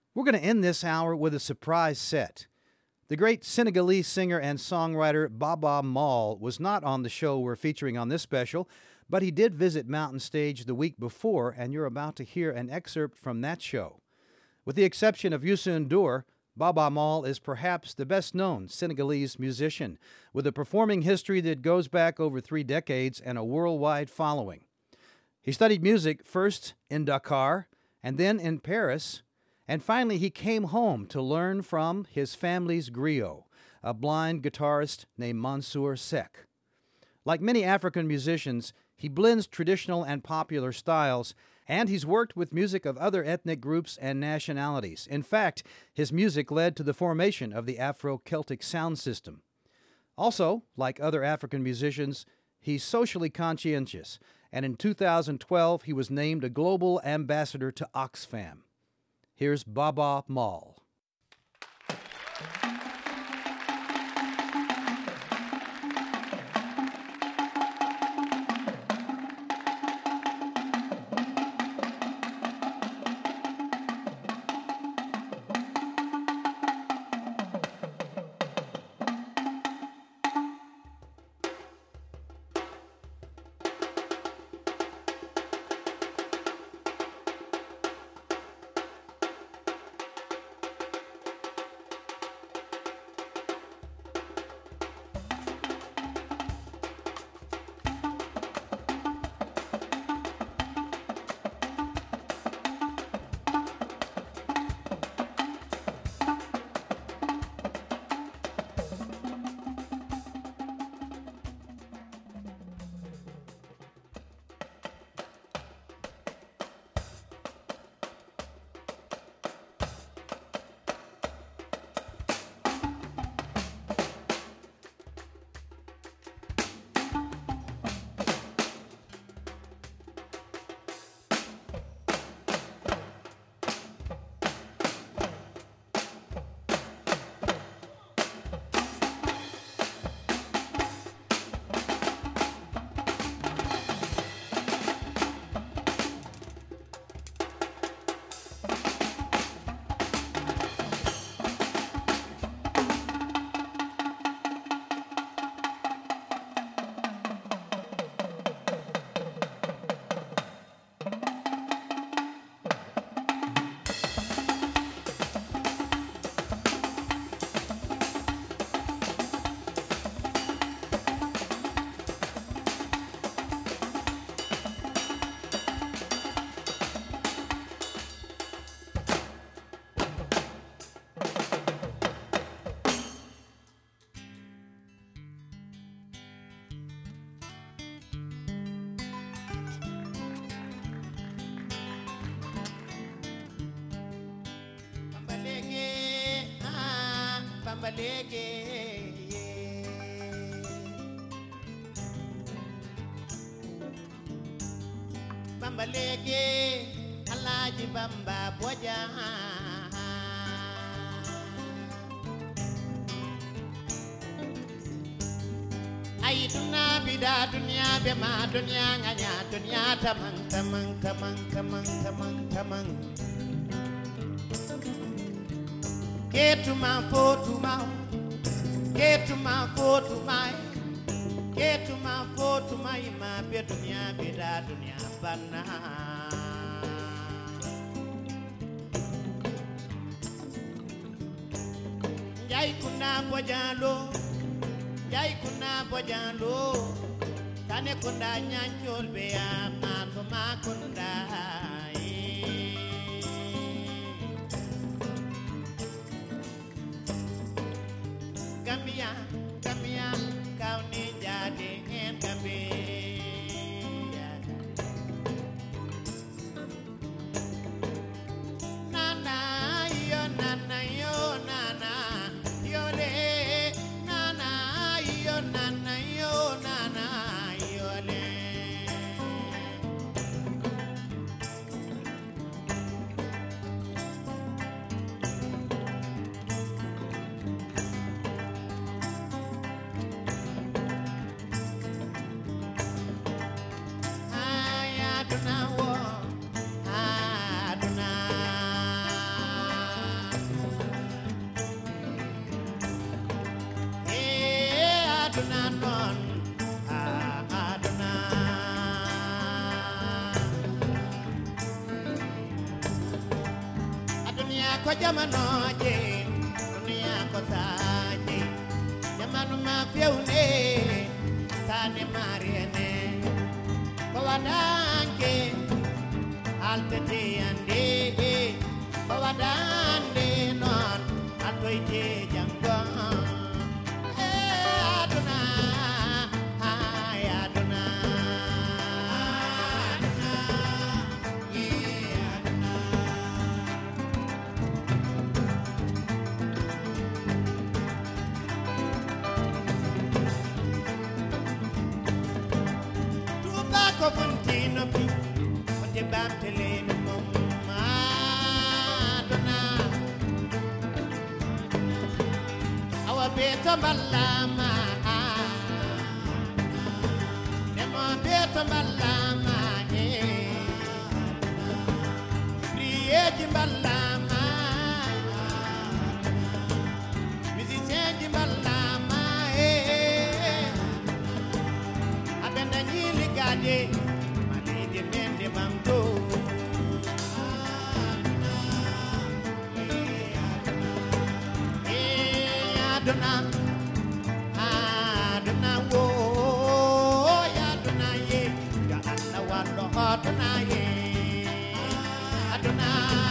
We're going to end this hour with a surprise set. The great Senegalese singer and songwriter Baba Maal was not on the show we're featuring on this special, but he did visit Mountain Stage the week before, and you're about to hear an excerpt from that show. With the exception of Youssou N'Dour, Baba Maal is perhaps the best-known Senegalese musician, with a performing history that goes back over 3 decades and a worldwide following. He studied music first in Dakar and then in Paris, and finally he came home to learn from his family's griot, a blind guitarist named Mansour Seck. Like many African musicians, he blends traditional and popular styles, and he's worked with music of other ethnic groups and nationalities. In fact, his music led to the formation of the Afro-Celtic sound system. Also, like other African musicians, he's socially conscientious, and in 2012 he was named a global ambassador to Oxfam. Here's Baba Maal. Bambalege Alhaji Bamba Boja Ay duna bida dunya be ma dunya nganya dunya tamang Get to my photo my Get to my photo my Get to my photo my ma be dunya bida dunya bana Jai kuna bojalo Kane kunda nyanjol be ama ma kunda Gambia kau ni jadi en Gambia Nana yo nana yo le Nana yo nana yo le ko jamanoje dunia ko saje jamanu ma fewne tane mariene ko wadanke altete ande ko wadande non atoyte jango aduna ay aduna ko fontino bi fonte bamtele no mama dona awa beto malama nemo beto malama priye di malama musicien di malama abenda nyili gade malide mende bamto adona adona wo adona ye ya Allah wallo adona ye adona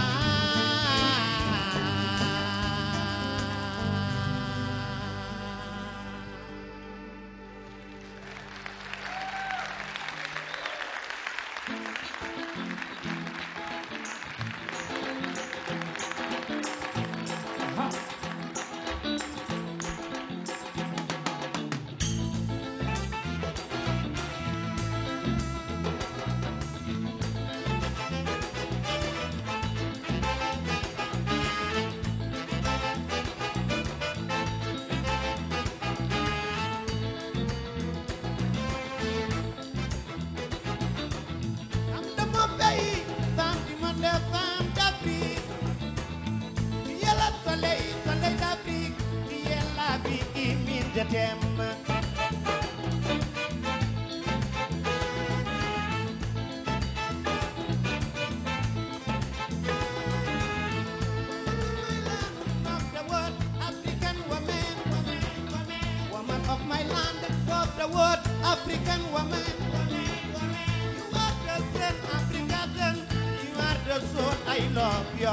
African woman, you are the sun, African, you are the soul, I love you.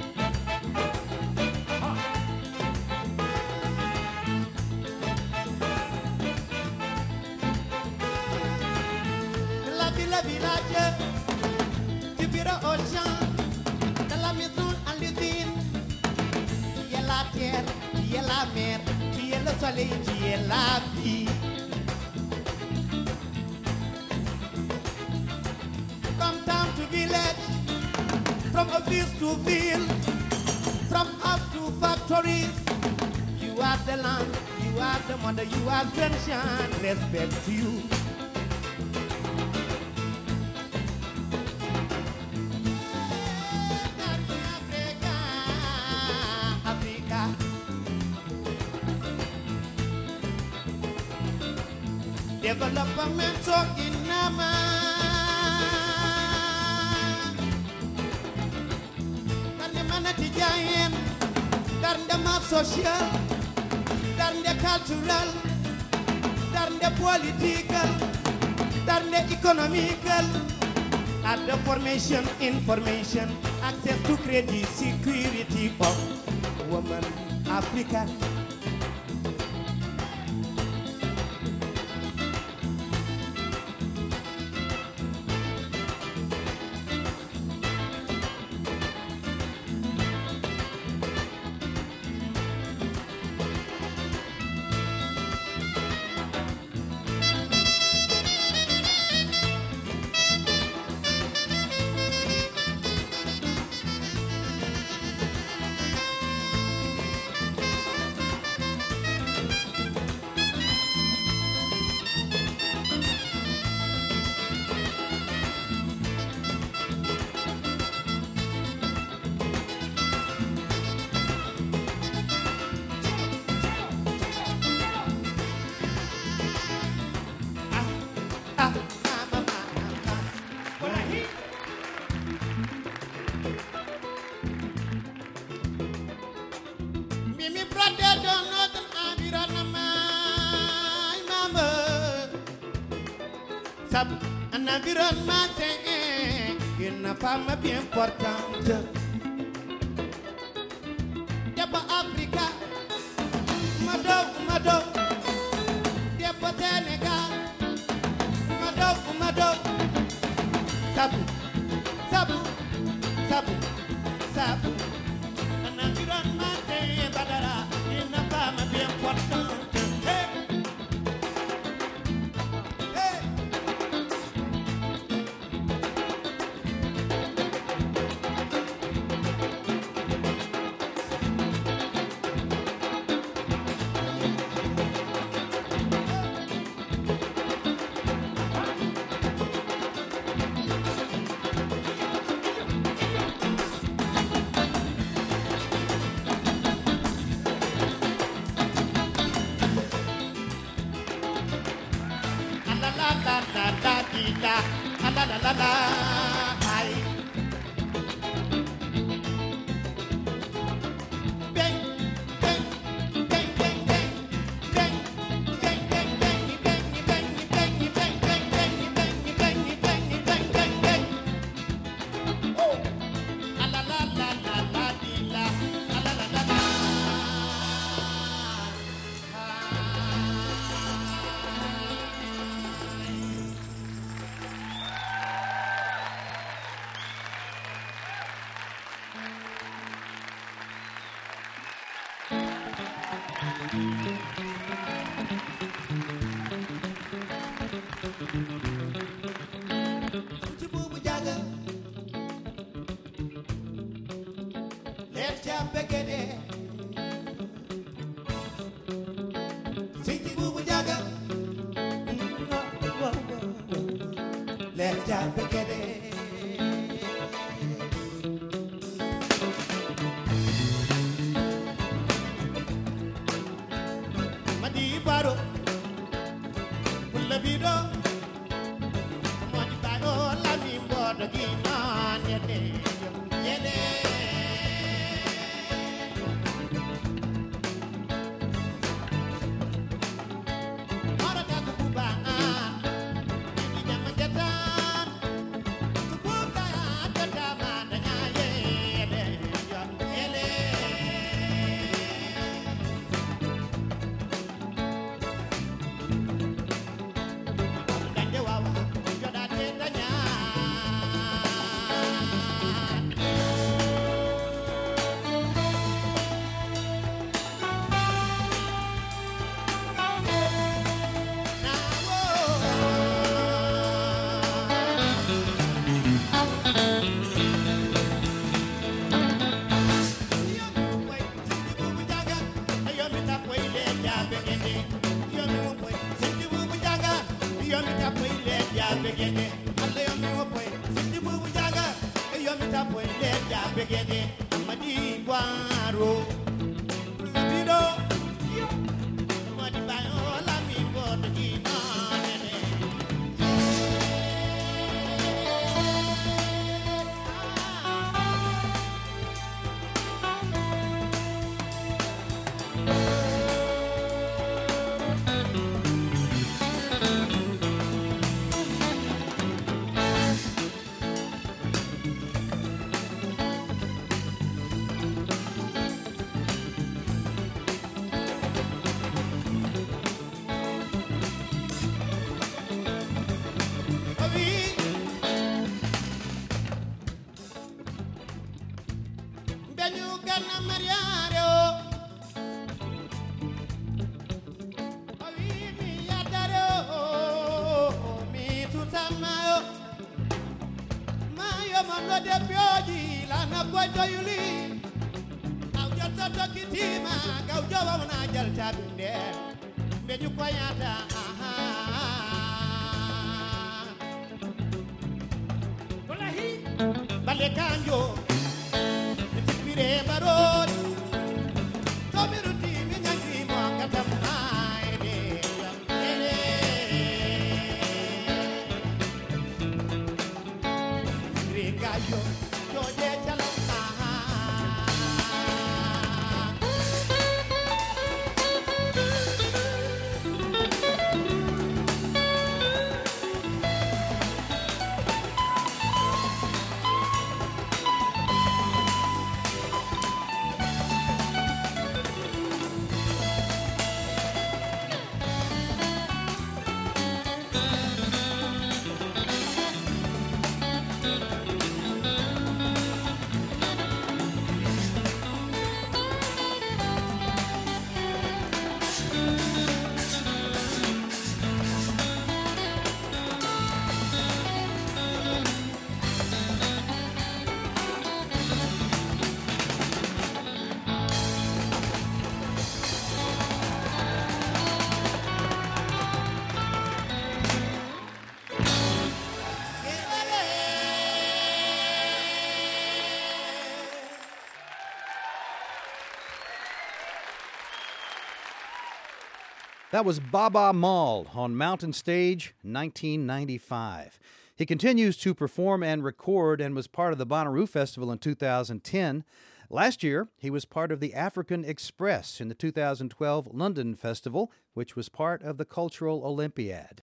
La village, du bureau au champ, de la maison à l'usine, tu es la terre, tu es la mer, tu es le soleil, tu es la vie. From town to village, from office to field, from house to factory, you are the land, you are the mother, you are sunshine, respect to you. Development in Nama Darnde manati jayen Darnde ma social Darnde cultural Darnde political Darnde economical At the formation, information Access to credit, security of woman Africa. dead or nothing, I'm here on my mama. Sab, and I'm here on my thing. In a femme bien importante. Deba Africa, Mado, Deba Senegal, Mado, Sabu, and I'm here on my thing, Badara, in a femme bien importante. La hi. Bang, bang, bang, bang, bang, bang, bang, bang, bang, bang, bang, bang. Oh, la la la la la di la la la la. Chibubu Jaga, let's jump again. Chibubu Jaga, let's jump again. Madi Baro, Pulabido. That was Baba Maul on Mountain Stage, 1995. He continues to perform and record and was part of the Bonnaroo Festival in 2010. Last year, he was part of the African Express in the 2012 London Festival, which was part of the Cultural Olympiad.